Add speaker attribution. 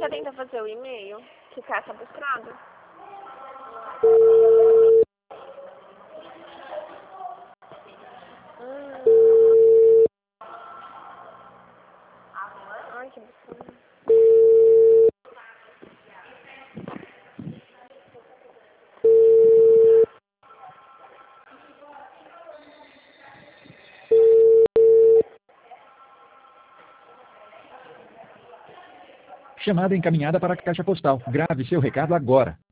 Speaker 1: Você tenta fazer o e-mail que tá cadastrado? Ai, que absurdo.
Speaker 2: Chamada encaminhada para a caixa postal. Grave seu recado agora.